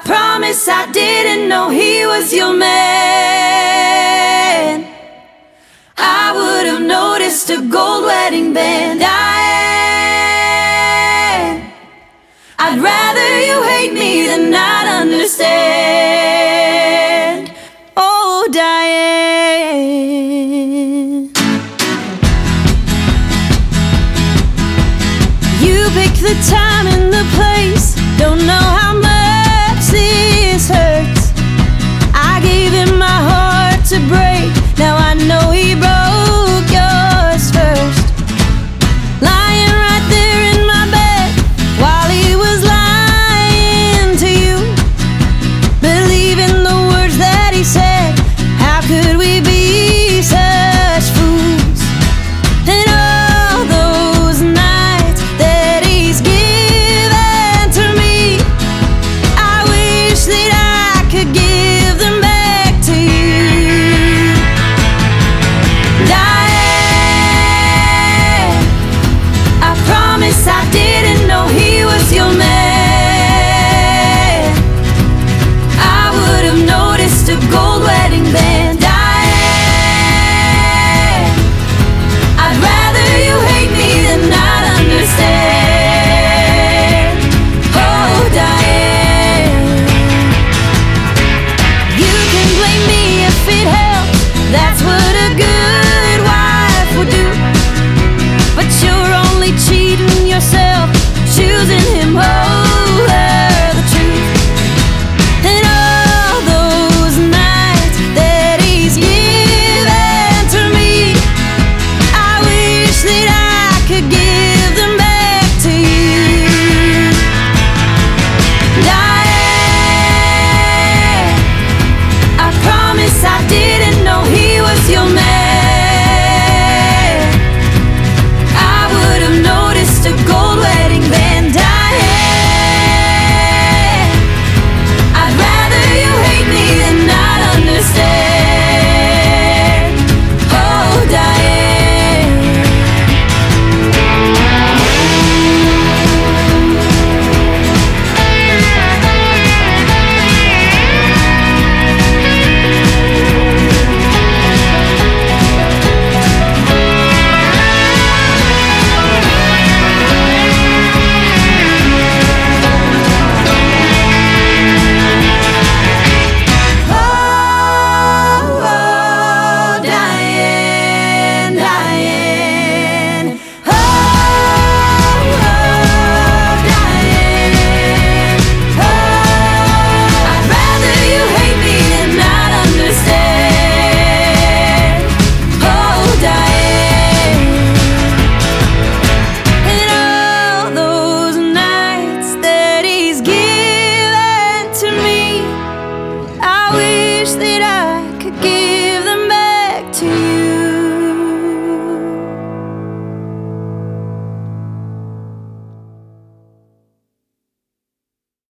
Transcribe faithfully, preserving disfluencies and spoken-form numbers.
promise I didn't know he was your man. I would have noticed a gold wedding band. Diane, I'd rather you hate me than not understand. Oh, Diane, you pick the time and the place, don't know